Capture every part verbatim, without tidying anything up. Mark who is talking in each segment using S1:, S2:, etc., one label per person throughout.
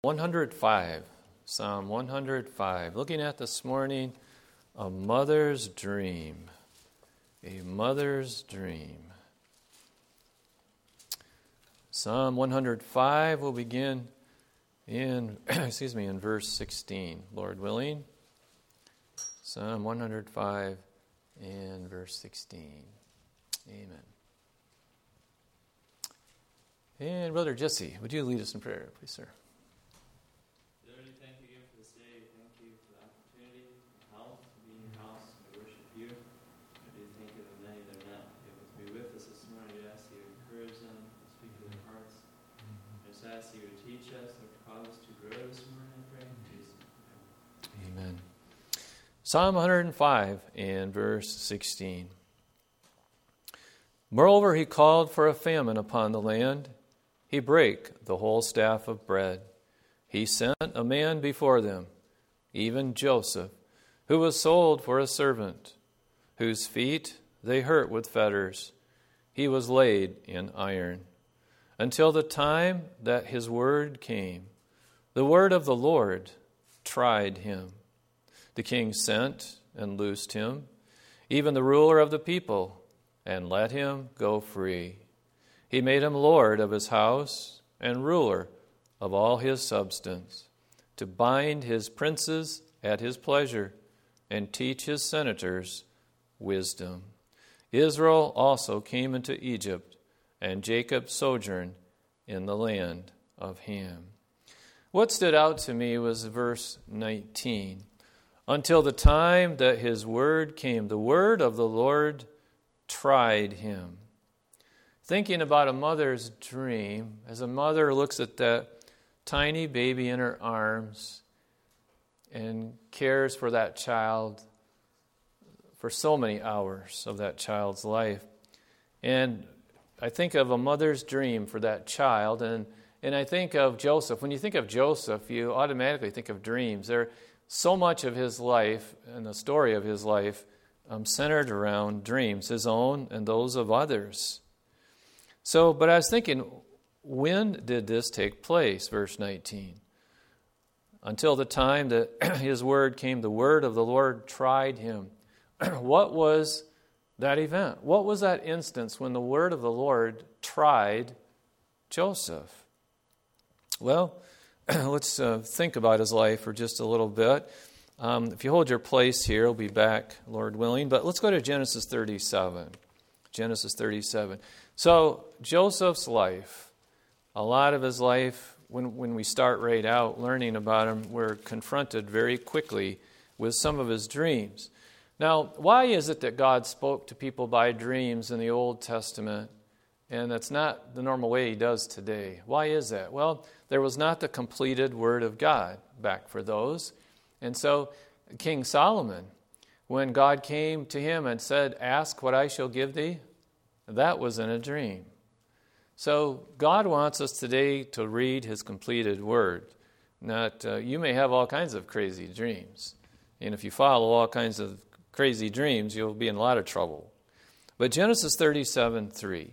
S1: one hundred five. Psalm one hundred five. Looking at this morning, a mother's dream. A mother's dream. Psalm one hundred five will begin in, excuse me, in verse sixteen, Lord willing. Psalm one hundred five and verse sixteen. Amen. And Brother Jesse, would you lead us in prayer, please, sir?
S2: Lord, we thank you again for this day. Thank you for the opportunity, the health, to be in your house and to worship you. I do think of the many that are not able to be with us this morning. I ask you to encourage them, speak to their hearts. I just ask you to teach us and cause us to grow this morning, I pray. In Jesus' name.
S1: Amen. Psalm one hundred five and verse sixteen. Moreover, he called for a famine upon the land. He brake the whole staff of bread. He sent a man before them, even Joseph, who was sold for a servant, whose feet they hurt with fetters. He was laid in iron, until the time that his word came. The word of the Lord tried him. The king sent and loosed him, even the ruler of the people, and let him go free. He made him lord of his house and ruler of all his substance, to bind his princes at his pleasure and teach his senators wisdom. Israel also came into Egypt, and Jacob sojourned in the land of Ham. What stood out to me was verse nineteen. Until the time that his word came, the word of the Lord tried him. Thinking about a mother's dream, as a mother looks at that tiny baby in her arms and cares for that child for so many hours of that child's life. And I think of a mother's dream for that child, and, and I think of Joseph. When you think of Joseph, you automatically think of dreams. There, so much of his life and the story of his life um, centered around dreams, his own and those of others. So, but I was thinking, when did this take place? Verse nineteen. Until the time that his word came, the word of the Lord tried him. What was that event? What was that instance when the word of the Lord tried Joseph? Well, let's uh, think about his life for just a little bit. Um, if you hold your place here, we'll be back, Lord willing. But let's go to Genesis thirty-seven. Genesis thirty-seven. So Joseph's life, a lot of his life, when, when we start right out learning about him, we're confronted very quickly with some of his dreams. Now, why is it that God spoke to people by dreams in the Old Testament, and that's not the normal way he does today? Why is that? Well, there was not the completed Word of God back for those. And so King Solomon, when God came to him and said, "Ask what I shall give thee," that was in a dream. So God wants us today to read his completed Word. Not, uh, you may have all kinds of crazy dreams. And if you follow all kinds of crazy dreams, you'll be in a lot of trouble. But Genesis thirty-seven three.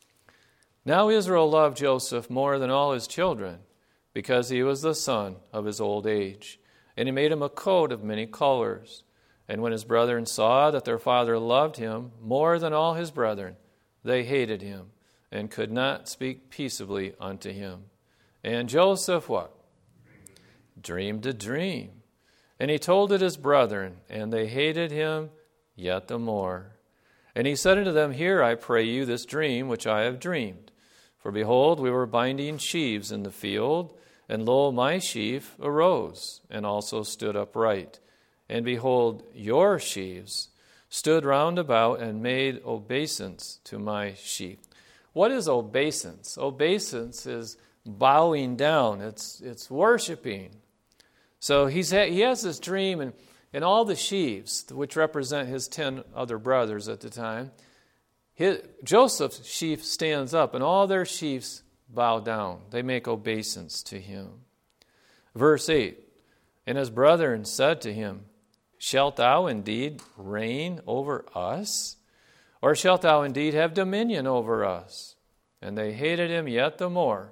S1: Now Israel loved Joseph more than all his children, because he was the son of his old age. And he made him a coat of many colors. And when his brethren saw that their father loved him more than all his brethren, they hated him and could not speak peaceably unto him. And Joseph what? Dreamed a dream. And he told it his brethren, and they hated him yet the more. And he said unto them, Hear, I pray you, this dream which I have dreamed. For behold, we were binding sheaves in the field, and lo, my sheaf arose, and also stood upright. And behold, your sheaves stood round about, and made obeisance to my sheaf. What is obeisance? Obeisance is bowing down. It's it's worshiping. So he's ha- he has this dream, and, and all the sheaves, which represent his ten other brothers at the time, his, Joseph's sheaf stands up, and all their sheaves bow down. They make obeisance to him. Verse eight, And his brethren said to him, Shalt thou indeed reign over us? Or shalt thou indeed have dominion over us? And they hated him yet the more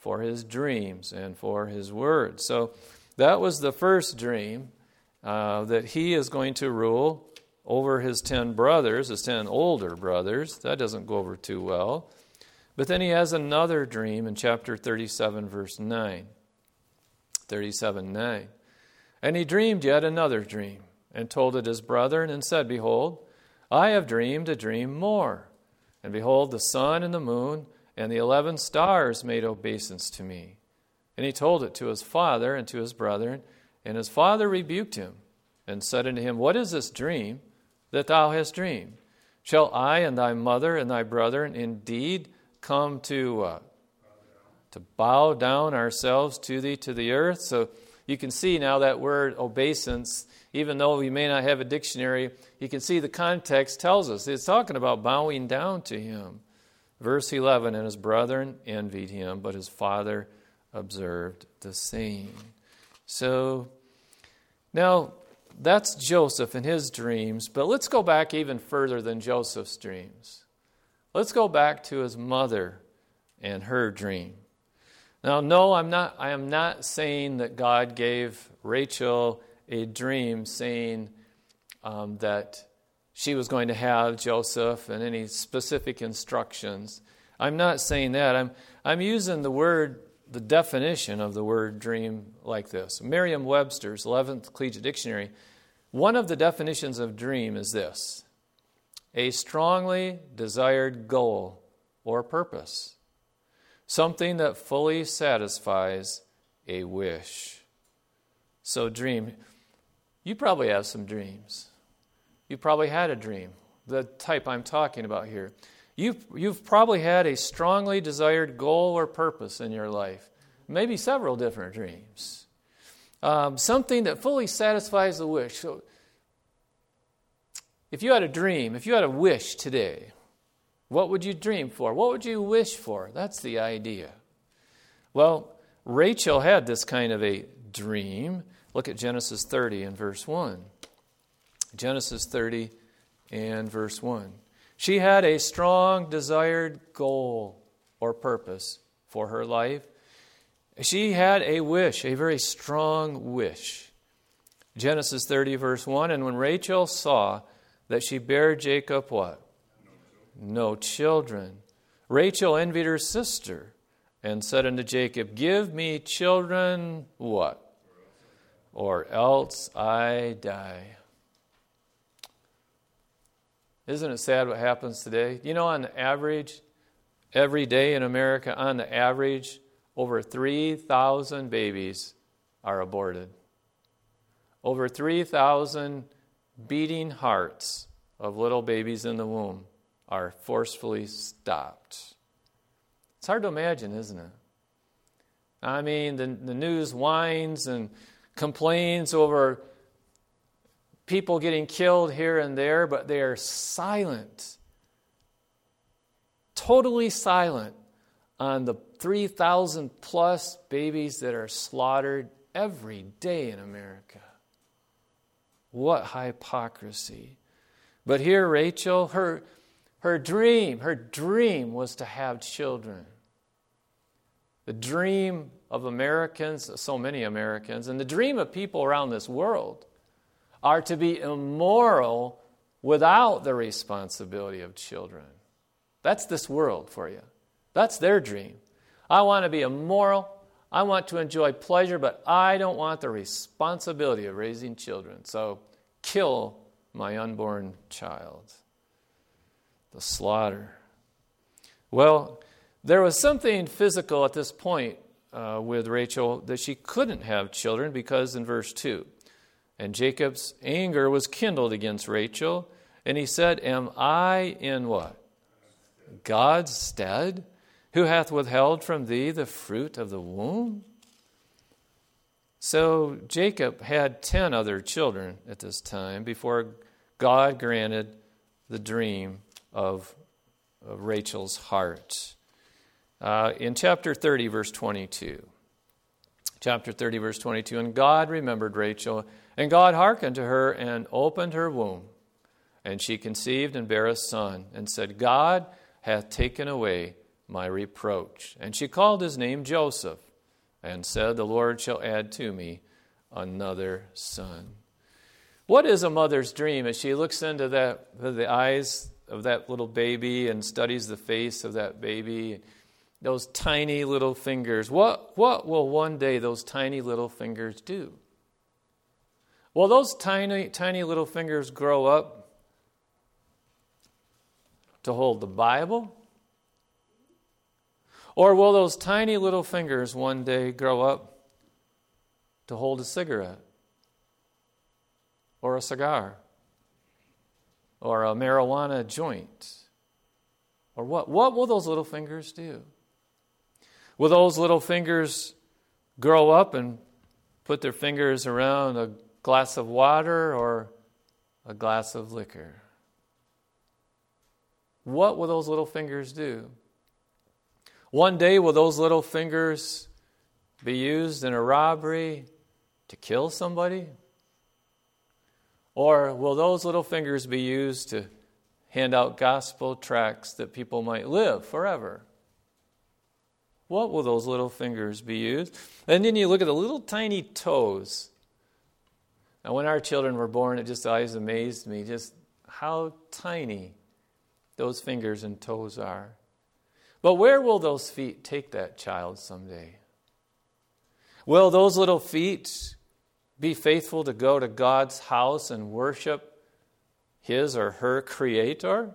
S1: for his dreams and for his word. So that was the first dream, uh, that he is going to rule over his ten brothers, his ten older brothers. That doesn't go over too well. But then he has another dream in chapter thirty-seven, verse nine. thirty-seven, nine. And he dreamed yet another dream, and told it his brethren, and said, Behold, I have dreamed a dream more. And behold, the sun and the moon and the eleven stars made obeisance to me. And he told it to his father and to his brethren, and his father rebuked him, and said unto him, What is this dream that thou hast dreamed? Shall I and thy mother and thy brethren indeed come to uh, to bow down ourselves to thee to the earth? So you can see now that word obeisance, even though we may not have a dictionary, you can see the context tells us it's talking about bowing down to him. Verse eleven, and his brethren envied him, but his father observed the same. So now that's Joseph and his dreams, but let's go back even further than Joseph's dreams. Let's go back to his mother and her dream. Now, no, I'm not, I am not saying that God gave Rachel a dream saying um, that she was going to have Joseph and any specific instructions. I'm not saying that. I'm, I'm using the word, the definition of the word dream like this. Merriam-Webster's eleventh Collegiate Dictionary, one of the definitions of dream is this: a strongly desired goal or purpose. Something that fully satisfies a wish. So dream, you probably have some dreams. You probably had a dream, the type I'm talking about here. You've, you've probably had a strongly desired goal or purpose in your life. Maybe several different dreams. Um, something that fully satisfies the wish. So if you had a dream, if you had a wish today, what would you dream for? What would you wish for? That's the idea. Well, Rachel had this kind of a dream. Look at Genesis thirty and verse one. Genesis thirty and verse one. She had a strong desired goal or purpose for her life. She had a wish, a very strong wish. Genesis thirty verse one, and when Rachel saw that she bare Jacob what? No children. Rachel envied her sister and said unto Jacob, Give me children, what? Or else I die. Isn't it sad what happens today? You know, on the average, every day in America, on the average, over three thousand babies are aborted. Over three thousand beating hearts of little babies in the womb are forcefully stopped. It's hard to imagine, isn't it? I mean, the, the news whines and complains over people getting killed here and there, but they are silent, totally silent on the three thousand plus babies that are slaughtered every day in America. What hypocrisy. But here Rachel, her, her dream, her dream was to have children. The dream of Americans, so many Americans, and the dream of people around this world are to be immoral without the responsibility of children. That's this world for you. That's their dream. I want to be immoral. I want to enjoy pleasure, but I don't want the responsibility of raising children. So kill my unborn child. The slaughter. Well, there was something physical at this point uh, with Rachel that she couldn't have children because in verse two, and Jacob's anger was kindled against Rachel, and he said, Am I in what? God's stead, who hath withheld from thee the fruit of the womb? So Jacob had ten other children at this time before God granted the dream of, of Rachel's heart. Uh, in chapter thirty, verse twenty-two. Chapter thirty, verse twenty-two. And God remembered Rachel, and God hearkened to her and opened her womb. And she conceived and bare a son, and said, God hath taken away my reproach. And she called his name Joseph, and said, the Lord shall add to me another son. What is a mother's dream as she looks into that, the eyes of that little baby and studies the face of that baby, those tiny little fingers? What, what will one day those tiny little fingers do? Will those tiny, tiny little fingers grow up to hold the Bible? Or will those tiny little fingers one day grow up to hold a cigarette? Or a cigar? Or a marijuana joint? Or what? What will those little fingers do? Will those little fingers grow up and put their fingers around a glass of water or a glass of liquor? What will those little fingers do? One day, will those little fingers be used in a robbery to kill somebody? Or will those little fingers be used to hand out gospel tracts that people might live forever? What will those little fingers be used? And then you look at the little tiny toes. And when our children were born, it just always amazed me just how tiny those fingers and toes are. But where will those feet take that child someday? Will those little feet be faithful to go to God's house and worship his or her Creator?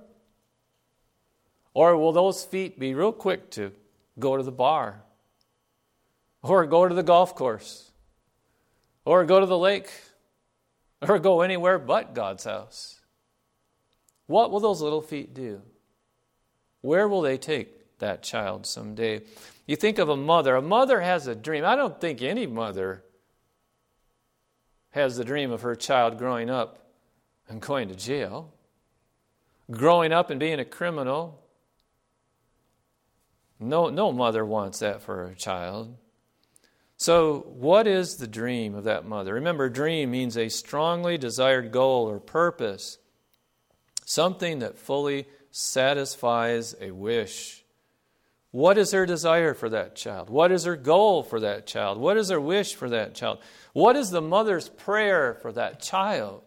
S1: Or will those feet be real quick to go to the bar? Or go to the golf course? Or go to the lake? Or go anywhere but God's house? What will those little feet do? Where will they take that child someday? You think of a mother. A mother has a dream. I don't think any mother has the dream of her child growing up and going to jail, growing up and being a criminal. No, no mother wants that for her child. So what is the dream of that mother? Remember, dream means a strongly desired goal or purpose, something that fully satisfies a wish. What is her desire for that child? What is her goal for that child? What is her wish for that child? What is the mother's prayer for that child?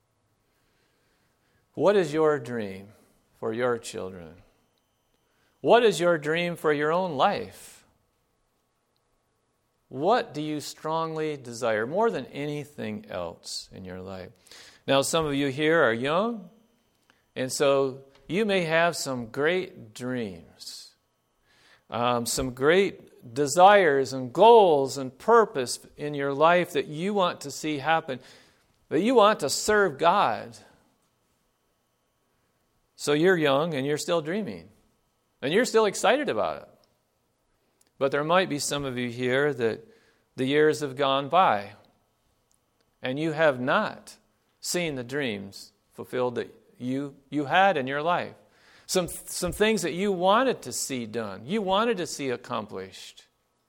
S1: What is your dream for your children? What is your dream for your own life? What do you strongly desire more than anything else in your life? Now, some of you here are young, and so you may have some great dreams. Um, some great desires and goals and purpose in your life that you want to see happen, that you want to serve God. So you're young and you're still dreaming, and you're still excited about it. But there might be some of you here that the years have gone by, and you have not seen the dreams fulfilled that you, you had in your life. Some, some things that you wanted to see done, you wanted to see accomplished,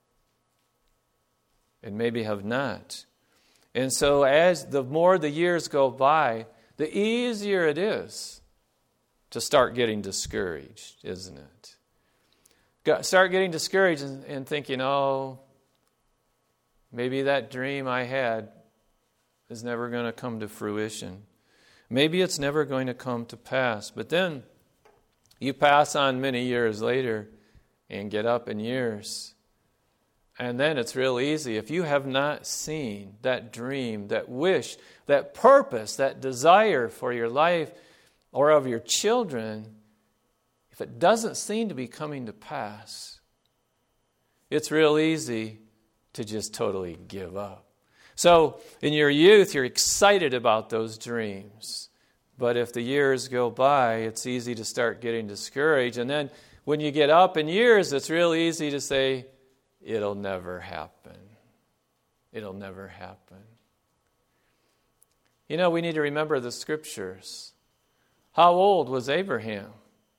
S1: and maybe have not. And so as the more the years go by, the easier it is to start getting discouraged, isn't it? Start getting discouraged and, and thinking, oh, maybe that dream I had is never going to come to fruition. Maybe it's never going to come to pass. But then you pass on many years later and get up in years. And then it's real easy. If you have not seen that dream, that wish, that purpose, that desire for your life or of your children, if it doesn't seem to be coming to pass, it's real easy to just totally give up. So in your youth, you're excited about those dreams. But if the years go by, it's easy to start getting discouraged. And then when you get up in years, it's real easy to say, it'll never happen. It'll never happen. You know, we need to remember the Scriptures. How old was Abraham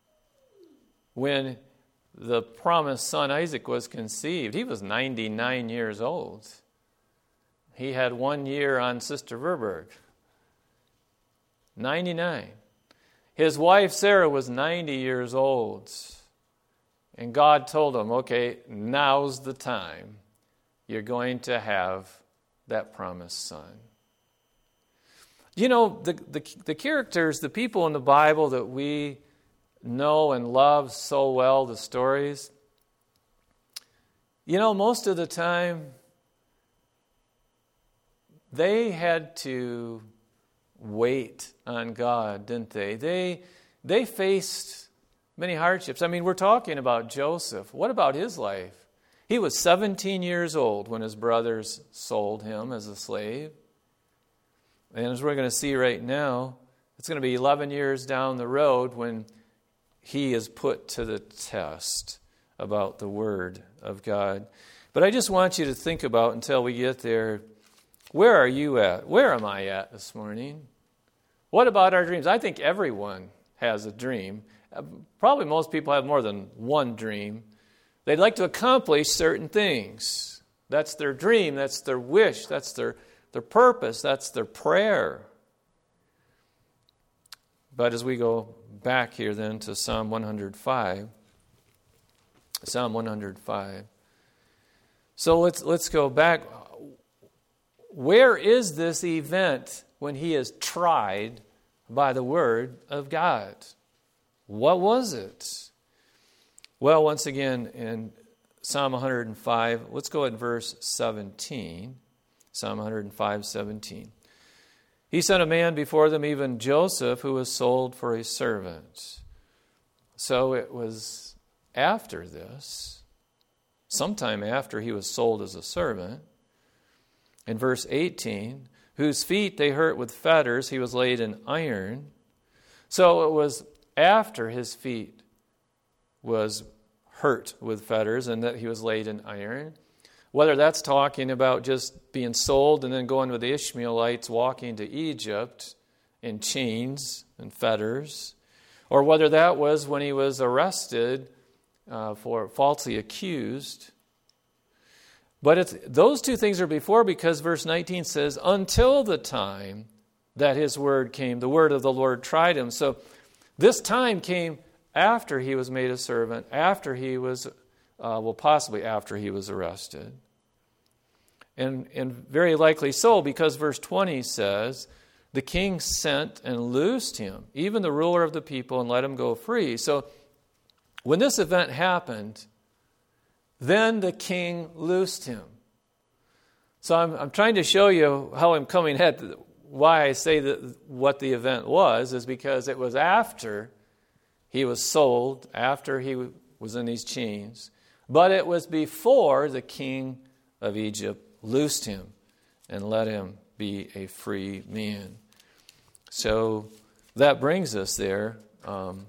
S1: when the promised son Isaac was conceived? He was ninety-nine years old. He had one year on Sister Verberg. ninety-nine. His wife Sarah was ninety years old. And God told him, okay, now's the time. You're going to have that promised son. You know, the, the, the characters, the people in the Bible that we know and love so well, the stories, you know, most of the time, they had to wait on God, didn't they? They they faced many hardships. I mean, we're talking about Joseph. What about his life? He was seventeen years old when his brothers sold him as a slave. And as we're going to see right now, it's going to be eleven years down the road when he is put to the test about the Word of God. But I just want you to think about, until we get there, where are you at? Where am I at this morning? What about our dreams? I think everyone has a dream. Probably most people have more than one dream. They'd like to accomplish certain things. That's their dream. That's their wish. That's their, their purpose. That's their prayer. But as we go back here then to Psalm one hundred five, Psalm one hundred five. So let's let's go back. Where is this event when he is tried by the Word of God? What was it? Well, once again, in Psalm one hundred five, let's go at verse seventeen. Psalm one hundred five, seventeen. He sent a man before them, even Joseph, who was sold for a servant. So it was after this, sometime after he was sold as a servant. In verse eighteen, whose feet they hurt with fetters, he was laid in iron. So it was after his feet was hurt with fetters and that he was laid in iron. Whether that's talking about just being sold and then going with the Ishmaelites, walking to Egypt in chains and fetters, or whether that was when he was arrested uh, for falsely accused. But it's, those two things are before, because verse nineteen says, until the time that his word came, the word of the Lord tried him. So this time came after he was made a servant, after he was, uh, well, possibly after he was arrested. And, and very likely so, because verse twenty says, the king sent and loosed him, even the ruler of the people, and let him go free. So when this event happened, then the king loosed him. So I'm, I'm trying to show you how I'm coming at the, why I say that what the event was is because it was after he was sold, after he was in these chains, but it was before the king of Egypt loosed him and let him be a free man. So that brings us there um,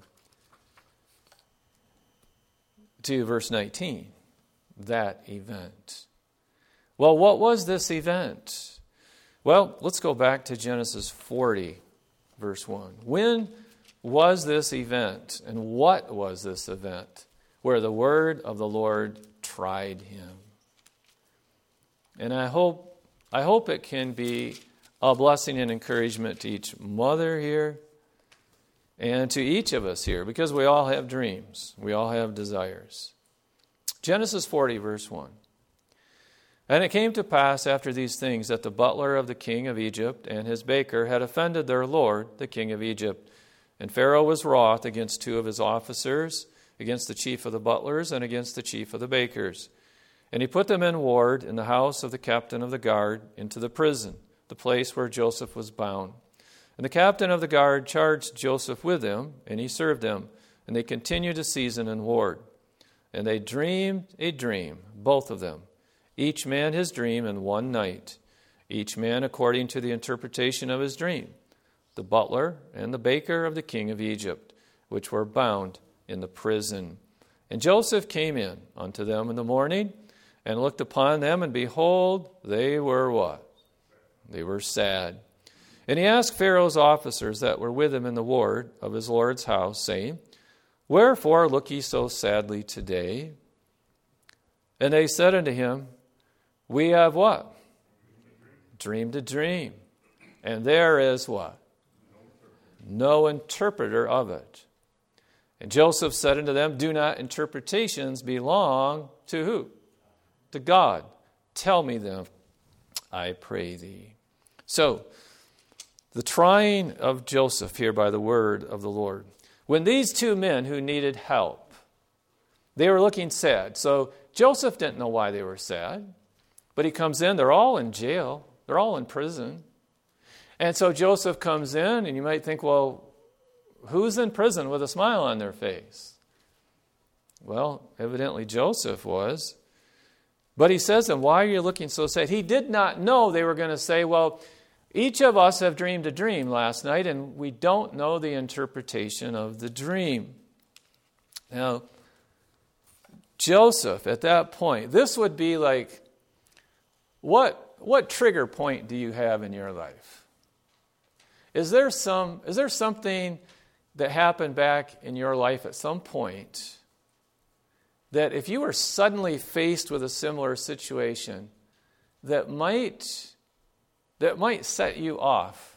S1: to verse nineteen, that event. Well, what was this event? Well, let's go back to Genesis forty, verse one. When was this event, and what was this event where the word of the Lord tried him? And I hope I hope it can be a blessing and encouragement to each mother here and to each of us here, because we all have dreams. We all have desires. Genesis forty, verse one. And it came to pass after these things that the butler of the king of Egypt and his baker had offended their lord, the king of Egypt. And Pharaoh was wroth against two of his officers, against the chief of the butlers and against the chief of the bakers. And he put them in ward in the house of the captain of the guard into the prison, the place where Joseph was bound. And the captain of the guard charged Joseph with them, and he served them. And they continued a season in ward. And they dreamed a dream, both of them, each man his dream in one night, each man according to the interpretation of his dream, the butler and the baker of the king of Egypt, which were bound in the prison. And Joseph came in unto them in the morning, and looked upon them, and behold, they were what? They were sad. And he asked Pharaoh's officers that were with him in the ward of his lord's house, saying, Wherefore look ye so sadly today? And they said unto him, We have what? Dreamed a dream. And there is what? No interpreter of it. And Joseph said unto them, do not interpretations belong to who? To God. Tell me them, I pray thee. So, the trying of Joseph here by the word of the Lord. When these two men who needed help, they were looking sad. So Joseph didn't know why they were sad. But he comes in, they're all in jail. They're all in prison. And so Joseph comes in, and you might think, well, who's in prison with a smile on their face? Well, evidently Joseph was. But he says to them, why are you looking so sad? He did not know they were going to say, well, each of us have dreamed a dream last night, and we don't know the interpretation of the dream. Now, Joseph, at that point, this would be like, what, what trigger point do you have in your life? Is there some, is there something that happened back in your life at some point that if you were suddenly faced with a similar situation that might that might set you off?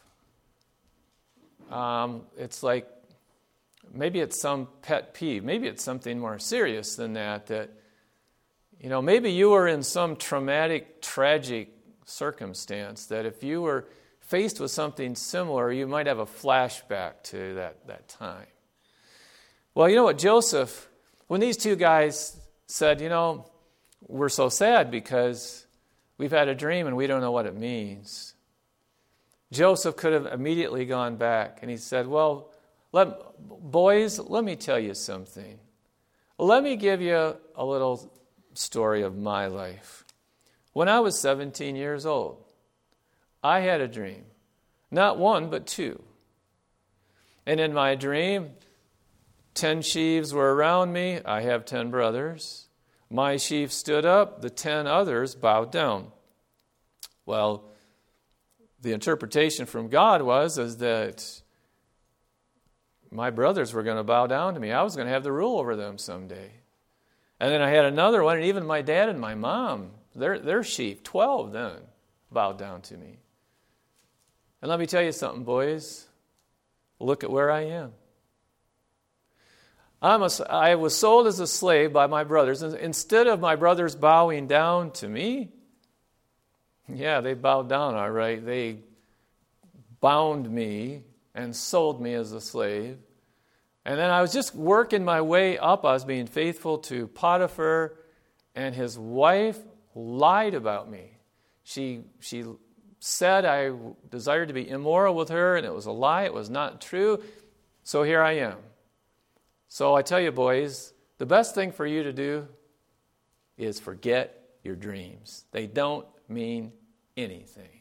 S1: Um, it's like maybe it's some pet peeve. Maybe it's something more serious than that. That you know, maybe you were in some traumatic, tragic circumstance that if you were faced with something similar, you might have a flashback to that, that time. Well, you know what, Joseph, when these two guys said, you know, we're so sad because we've had a dream and we don't know what it means, Joseph could have immediately gone back and he said, well, let, boys, let me tell you something. Let me give you a little story of my life. When I was seventeen years old, I had a dream. Not one, but two. And in my dream, ten sheaves were around me. I have ten brothers. My sheaf stood up. The ten others bowed down. Well, the interpretation from God was is that my brothers were going to bow down to me. I was going to have the rule over them someday. And then I had another one, and even my dad and my mom, their, their sheep, twelve then, bowed down to me. And let me tell you something, boys. Look at where I am. I'm a, I was sold as a slave by my brothers. And instead of my brothers bowing down to me, yeah, they bowed down, all right. They bound me and sold me as a slave. And then I was just working my way up. I was being faithful to Potiphar, and his wife lied about me. She she said I desired to be immoral with her, and it was a lie. It was not true. So here I am. So I tell you, boys, the best thing for you to do is forget your dreams. They don't mean anything.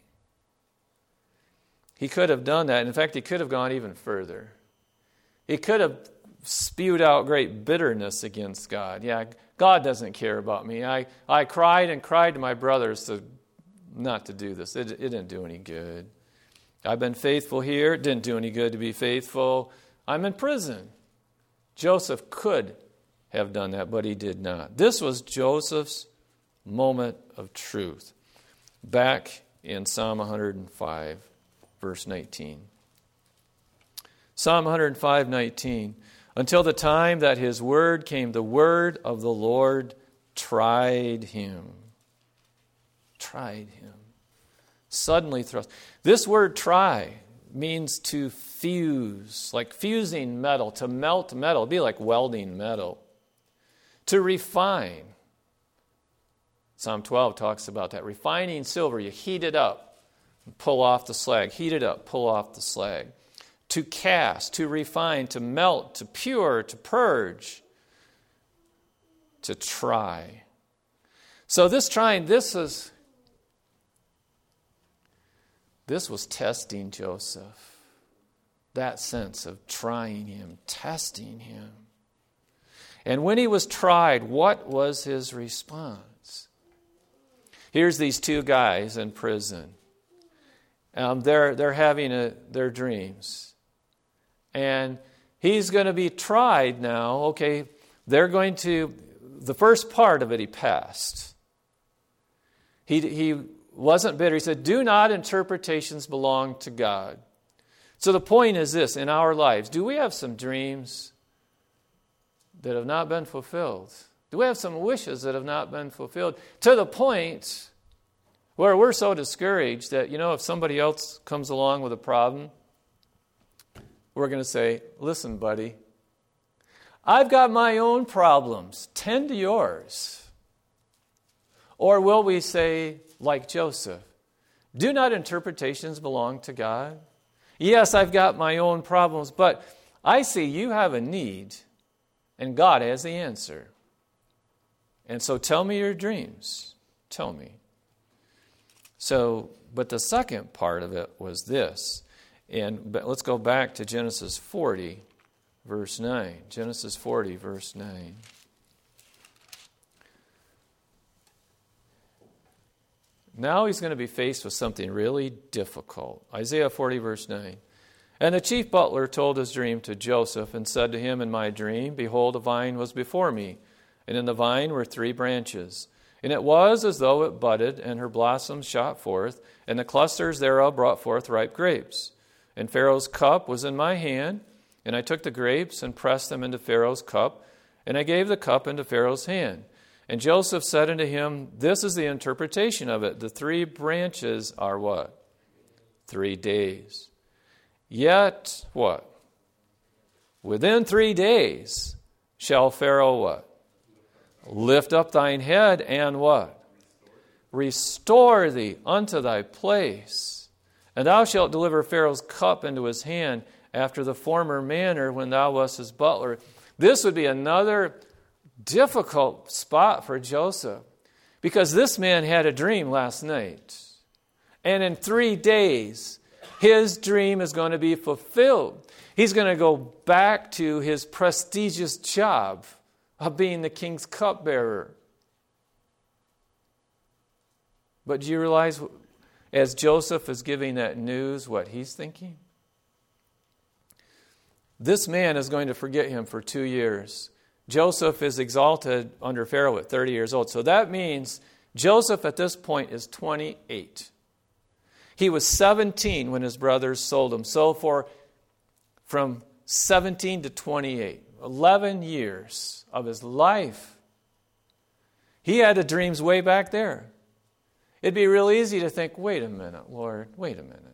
S1: He could have done that. In fact, he could have gone even further. He could have spewed out great bitterness against God. Yeah, God doesn't care about me. I, I cried and cried to my brothers to not to do this. It, it didn't do any good. I've been faithful here. It didn't do any good to be faithful. I'm in prison. Joseph could have done that, but he did not. This was Joseph's moment of truth. Back in Psalm one hundred five, verse nineteen. Psalm one hundred five, nineteen. Until the time that his word came, the word of the Lord tried him. Tried him. Suddenly thrust. This word try means to fuse, like fusing metal, to melt metal. It'd be like welding metal. To refine. Psalm twelve talks about that. Refining silver, you heat it up, pull off the slag. Heat it up, pull off the slag. To cast, to refine, to melt, to pure, to purge, to try. So this trying, this is, this was testing Joseph. That sense of trying him, testing him. And when he was tried, what was his response? Here's these two guys in prison. Um, they're they're having a, their dreams. And he's going to be tried now. Okay, they're going to, the first part of it he passed. He, he wasn't bitter. He said, do not interpretations belong to God. So the point is this, in our lives, do we have some dreams that have not been fulfilled? Do we have some wishes that have not been fulfilled to the point where we're so discouraged that, you know, if somebody else comes along with a problem, we're going to say, listen, buddy, I've got my own problems. Tend to yours. Or will we say, like Joseph, do not interpretations belong to God? Yes, I've got my own problems, but I see you have a need, and God has the answer. And so tell me your dreams. Tell me. So, but the second part of it was this. And but let's go back to Genesis forty, verse nine. Genesis forty, verse nine. Now he's going to be faced with something really difficult. Isaiah forty, verse nine. And the chief butler told his dream to Joseph and said to him in my dream, behold, a vine was before me, and in the vine were three branches. And it was as though it budded, and her blossoms shot forth, and the clusters thereof brought forth ripe grapes. And Pharaoh's cup was in my hand, and I took the grapes and pressed them into Pharaoh's cup, and I gave the cup into Pharaoh's hand. And Joseph said unto him, this is the interpretation of it. The three branches are what? Three days. Yet, what? Within three days shall Pharaoh what? Lift up thine head and what? Restore thee unto thy place. And thou shalt deliver Pharaoh's cup into his hand after the former manner when thou wast his butler. This would be another difficult spot for Joseph, because this man had a dream last night. And in three days, his dream is going to be fulfilled. He's going to go back to his prestigious job of being the king's cupbearer. But do you realize, as Joseph is giving that news, what he's thinking? This man is going to forget him for two years. Joseph is exalted under Pharaoh at thirty years old. So that means Joseph at this point is twenty-eight. He was seventeen when his brothers sold him. So for from seventeen to twenty-eight, eleven years of his life, he had the dreams way back there. It'd be real easy to think, wait a minute, Lord, wait a minute.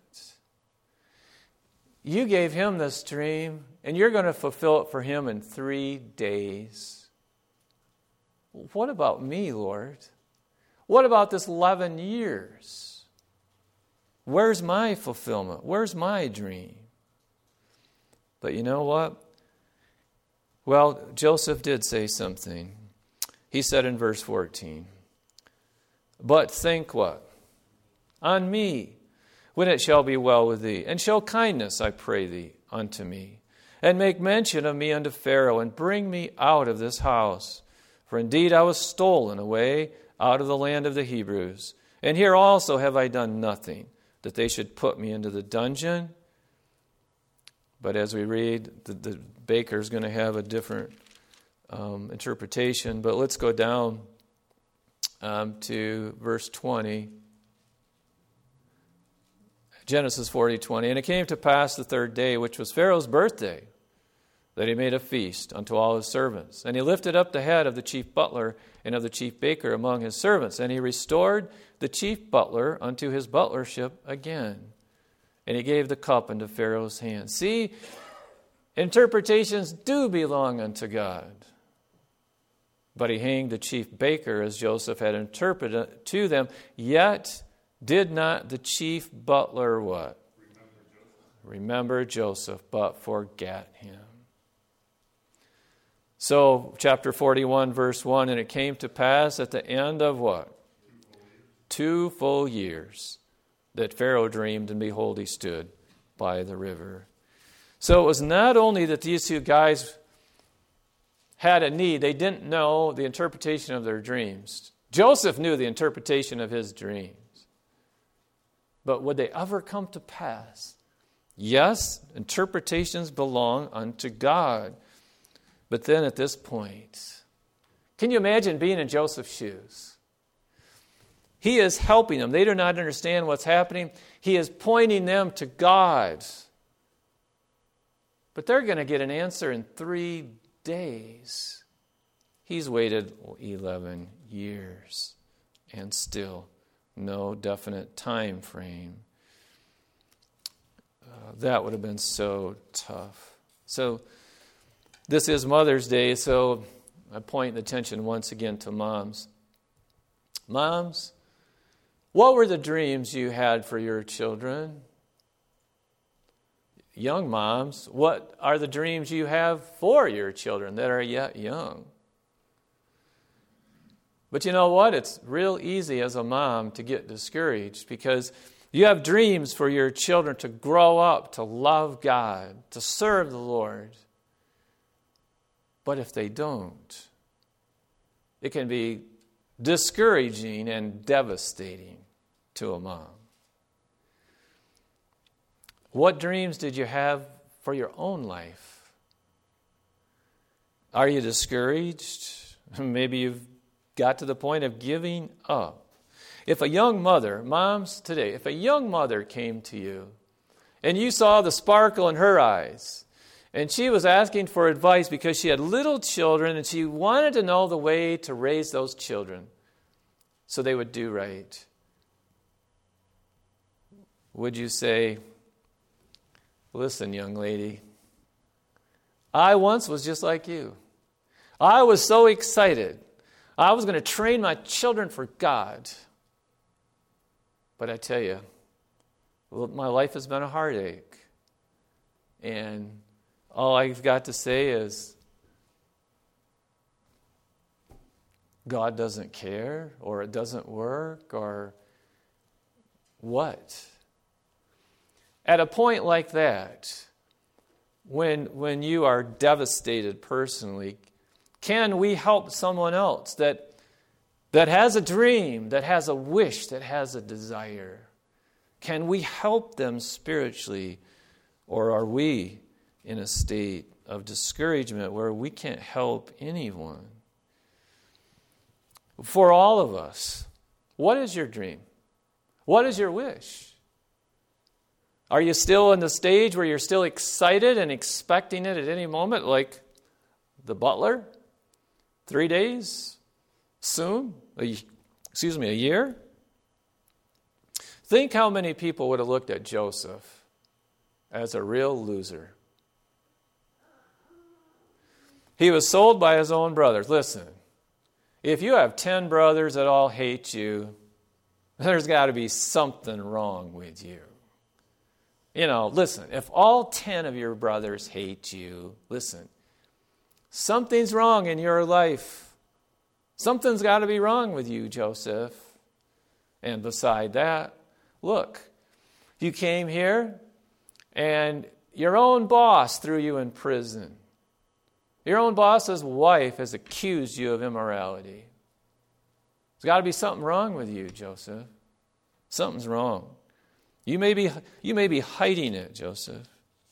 S1: You gave him this dream, and you're going to fulfill it for him in three days. What about me, Lord? What about this eleven years? Where's my fulfillment? Where's my dream? But you know what? Well, Joseph did say something. He said in verse fourteen, but think what? On me, when it shall be well with thee, and show kindness, I pray thee, unto me, and make mention of me unto Pharaoh, and bring me out of this house. For indeed I was stolen away out of the land of the Hebrews, and here also have I done nothing, that they should put me into the dungeon. But as we read, the, the baker is going to have a different um, interpretation. But let's go down um, to verse twenty. Genesis forty twenty. And it came to pass the third day, which was Pharaoh's birthday, that he made a feast unto all his servants. And he lifted up the head of the chief butler and of the chief baker among his servants. And he restored the chief butler unto his butlership again. And he gave the cup into Pharaoh's hand. See, interpretations do belong unto God. But he hanged the chief baker as Joseph had interpreted to them. Yet did not the chief butler what? Remember Joseph. Remember Joseph, but forget him. So, chapter forty-one, verse one, and it came to pass at the end of what? Two full years, that Pharaoh dreamed, and behold, he stood by the river. So it was not only that these two guys had a need, they didn't know the interpretation of their dreams. Joseph knew the interpretation of his dreams. But would they ever come to pass? Yes, interpretations belong unto God. But then at this point, can you imagine being in Joseph's shoes? He is helping them. They do not understand what's happening. He is pointing them to God. But they're going to get an answer in three days. He's waited eleven years and still no definite time frame. Uh, that would have been so tough. So this is Mother's Day, so I point the attention once again to moms. Moms, what were the dreams you had for your children? Young moms, what are the dreams you have for your children that are yet young? But you know what? It's real easy as a mom to get discouraged because you have dreams for your children to grow up, to love God, to serve the Lord. But if they don't, it can be discouraging and devastating to a mom. What dreams did you have for your own life? Are you discouraged? Maybe you've got to the point of giving up. If a young mother, moms today, if a young mother came to you and you saw the sparkle in her eyes and she was asking for advice because she had little children and she wanted to know the way to raise those children so they would do right, would you say, listen, young lady, I once was just like you. I was so excited. I was going to train my children for God. But I tell you, well, my life has been a heartache. And all I've got to say is, God doesn't care, or it doesn't work, or what? At a point like that, when, when you are devastated personally, can we help someone else that, that has a dream, that has a wish, that has a desire? Can we help them spiritually, or are we in a state of discouragement where we can't help anyone? For all of us, what is your dream? What is your wish? Are you still in the stage where you're still excited and expecting it at any moment, like the butler? Three days? Soon? A, excuse me, a year? Think how many people would have looked at Joseph as a real loser. He was sold by his own brothers. Listen, if you have ten brothers that all hate you, there's got to be something wrong with you. You know, listen, if all ten of your brothers hate you, listen, something's wrong in your life. Something's got to be wrong with you, Joseph. And beside that, look, you came here and your own boss threw you in prison. Your own boss's wife has accused you of immorality. There's got to be something wrong with you, Joseph. Something's wrong. You may be, you may be hiding it, Joseph.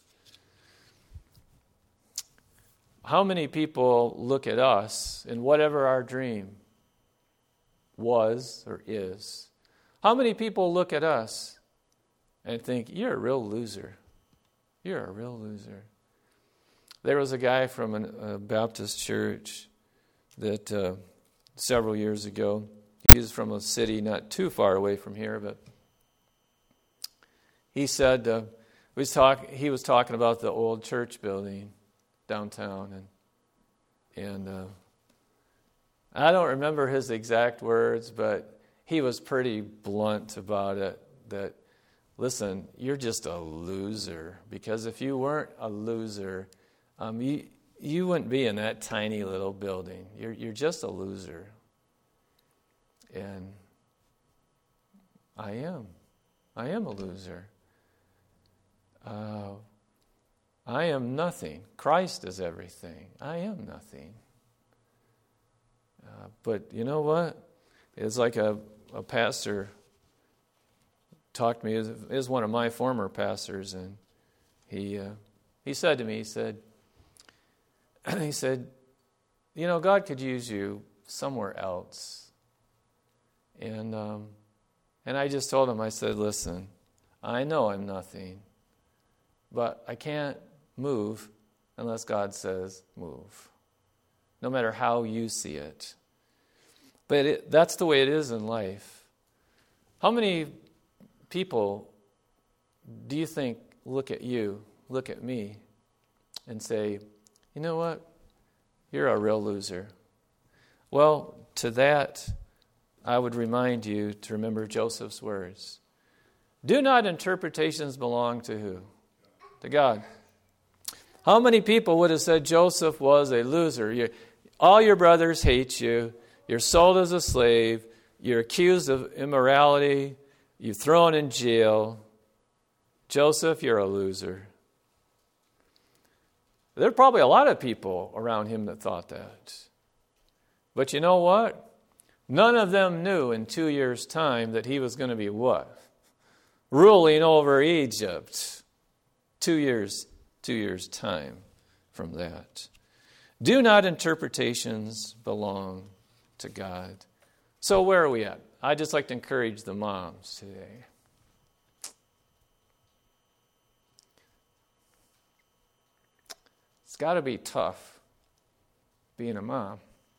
S1: How many people look at us in whatever our dream was or is? How many people look at us and think, you're a real loser. You're a real loser. There was a guy from an, a Baptist church that uh, several years ago, he was from a city not too far away from here, but he said, uh, he, was talk, he was talking about the old church building downtown, and and uh, I don't remember his exact words, but he was pretty blunt about it, that, listen, you're just a loser, because if you weren't a loser, um, you you wouldn't be in that tiny little building. You're you're just a loser. And I am. I am a loser. Uh, I am nothing. Christ is everything. I am nothing. Uh, but you know what? It's like a, a pastor talked to me. It is one of my former pastors, and he uh, he said to me, he said, he said, you know, God could use you somewhere else. And um, and I just told him, I said, listen, I know I'm nothing, but I can't move unless God says move. no matter how you see it. But it, that's the way it is in life. How many people do you think look at you, look at me, and say, you know what? You're a real loser. Well, to that, I would remind you to remember Joseph's words. Do not interpretations belong to who? To God. How many people would have said Joseph was a loser? You, all your brothers hate you. You're sold as a slave. You're accused of immorality. You're thrown in jail. Joseph, you're a loser. There are probably a lot of people around him that thought that. But you know what? None of them knew in two years' time that he was going to be what? Ruling over Egypt. Two years, two years' time from that. Do not interpretations belong to God? So where are we at? I'd just like to encourage the moms today. It's got to be tough being a mom.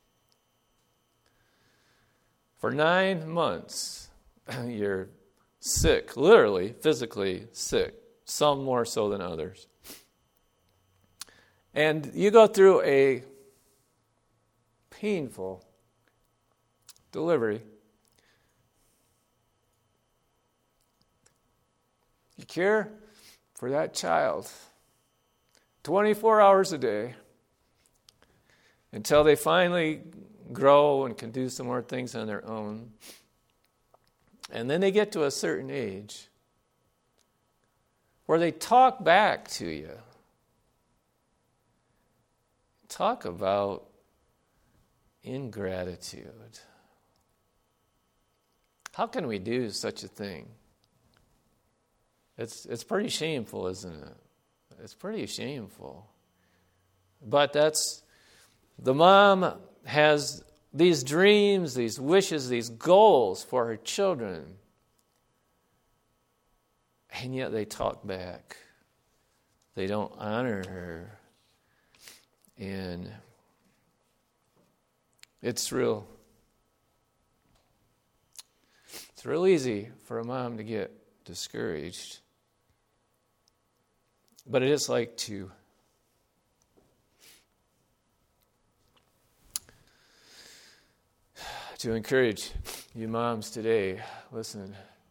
S1: For nine months, you're sick, literally, physically sick, some more so than others. And you go through a painful delivery. You care for that child twenty-four hours a day until they finally grow and can do some more things on their own. And then they get to a certain age where they talk back to you. Talk about ingratitude. How can we do such a thing? It's it's pretty shameful, isn't it? It's pretty shameful. But that's, the mom has these dreams, these wishes, these goals for her children. And yet they talk back. They don't honor her. And it's real, it's real easy for a mom to get discouraged. But it is like to to encourage you moms today. Listen,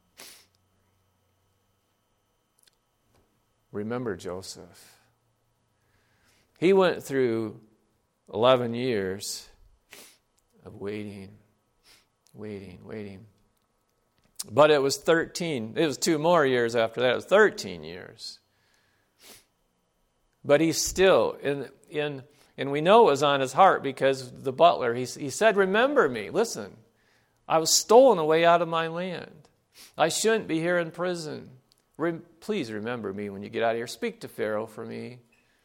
S1: remember Joseph. He went through eleven years of waiting, waiting, waiting. But it was thirteen. It was two more years after that. It was thirteen years. But he still, in in and we know it was on his heart because the butler, he, he said, remember me. Listen, I was stolen away out of my land. I shouldn't be here in prison. Re- please remember me when you get out of here. Speak to Pharaoh for me.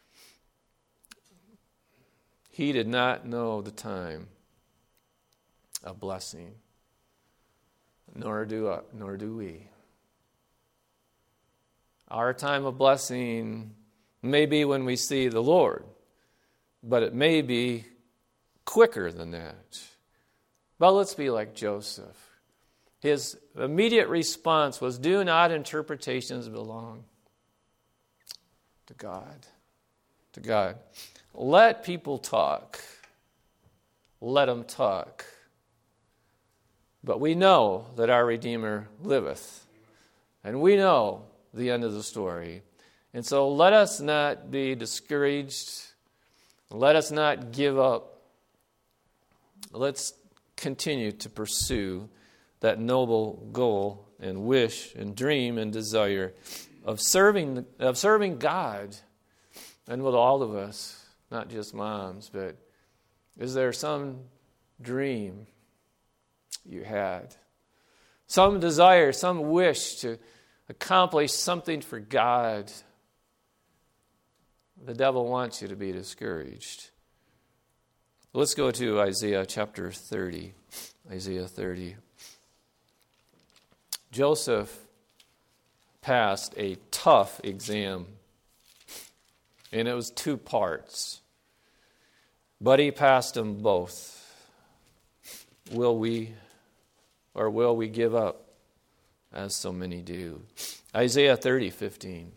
S1: He did not know the time of blessing, nor do I, nor do we. Our time of blessing may be when we see the Lord, but it may be quicker than that. But let's be like Joseph. His immediate response was, do not interpretations belong to God. To God. Let people talk. Let them talk. But we know that our Redeemer liveth. And we know the end of the story. And so let us not be discouraged. Let us not give up. Let's continue to pursue that noble goal and wish and dream and desire of serving of serving God. And with all of us, not just moms, but is there some dream you had? Some desire, some wish to accomplish something for God? The devil wants you to be discouraged. Let's go to Isaiah chapter thirty. Isaiah thirty. Joseph passed a tough exam, and it was two parts. But he passed them both. Will we, or will we give up, as so many do? Isaiah thirty fifteen.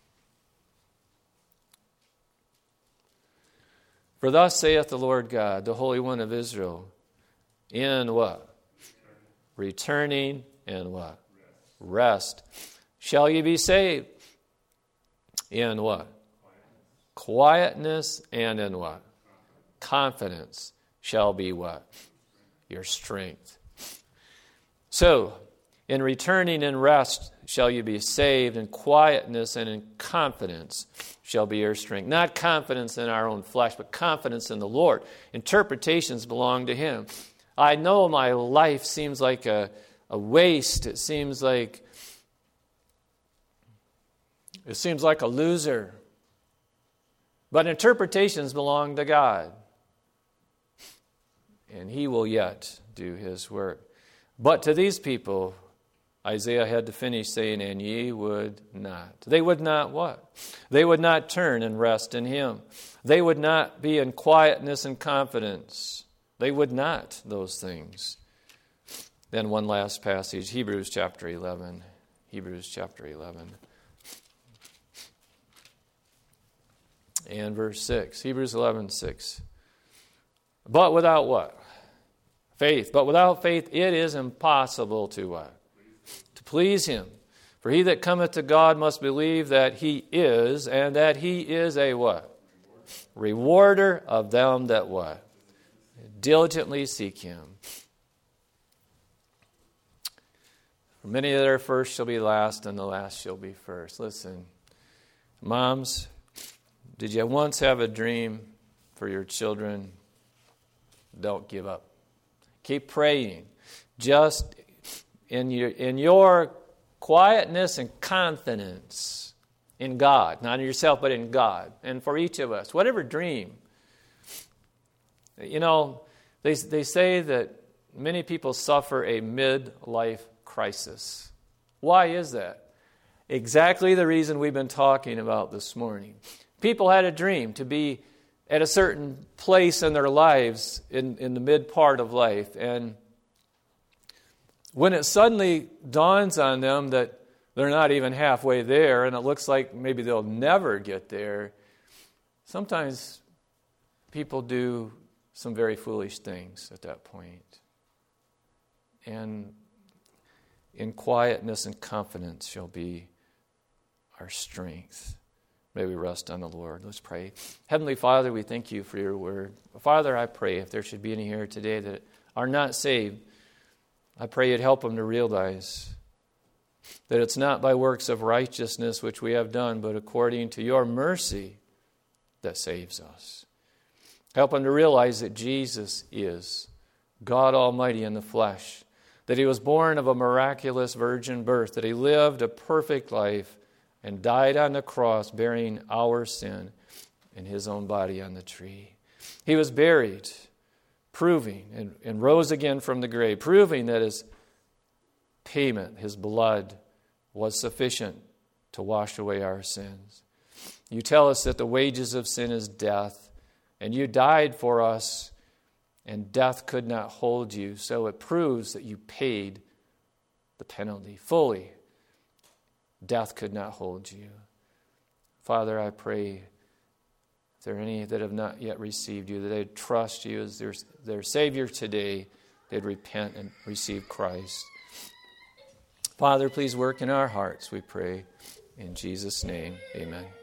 S1: For thus saith the Lord God, the Holy One of Israel, in what? Returning and what? Rest. Shall ye be saved? In what? Quietness and in what? Confidence shall be what? Your strength. So, in returning and rest shall you be saved, in quietness and in confidence shall be your strength. Not confidence in our own flesh, but confidence in the Lord. Interpretations belong to Him. I know my life seems like a, a waste. It seems like it seems like a loser. But interpretations belong to God. And He will yet do His work. But to these people, Isaiah had to finish saying, and ye would not. They would not what? They would not turn and rest in Him. They would not be in quietness and confidence. They would not those things. Then one last passage, Hebrews chapter eleven. Hebrews chapter eleven. And verse six. Hebrews eleven six. But without what? Faith. But without faith it is impossible to what? To please Him. For he that cometh to God must believe that He is, and that He is a what? Rewarder of them that what? Diligently seek Him. For many that are first shall be last, and the last shall be first. Listen, moms, did you once have a dream for your children? Don't give up. Keep praying. Just in your in your quietness and confidence in God, not in yourself, but in God. And for each of us, whatever dream. You know, they they say that many people suffer a midlife crisis. Why is that? Exactly the reason we've been talking about this morning. People had a dream to be at a certain place in their lives in, in the mid part of life. And when it suddenly dawns on them that they're not even halfway there and it looks like maybe they'll never get there, sometimes people do some very foolish things at that point. And in quietness and confidence shall be our strength. May we rest on the Lord. Let's pray. Heavenly Father, we thank You for Your word. Father, I pray if there should be any here today that are not saved, I pray You'd help them to realize that it's not by works of righteousness which we have done, but according to Your mercy that saves us. Help them to realize that Jesus is God Almighty in the flesh, that He was born of a miraculous virgin birth, that He lived a perfect life, and died on the cross bearing our sin in His own body on the tree. He was buried, proving, and, and rose again from the grave, proving that His payment, His blood, was sufficient to wash away our sins. You tell us that the wages of sin is death, and You died for us, and death could not hold You, so it proves that You paid the penalty fully. Death could not hold You. Father, I pray if there are any that have not yet received You, that they'd trust You as their, their Savior today, they'd repent and receive Christ. Father, please work in our hearts, we pray. In Jesus' name, amen.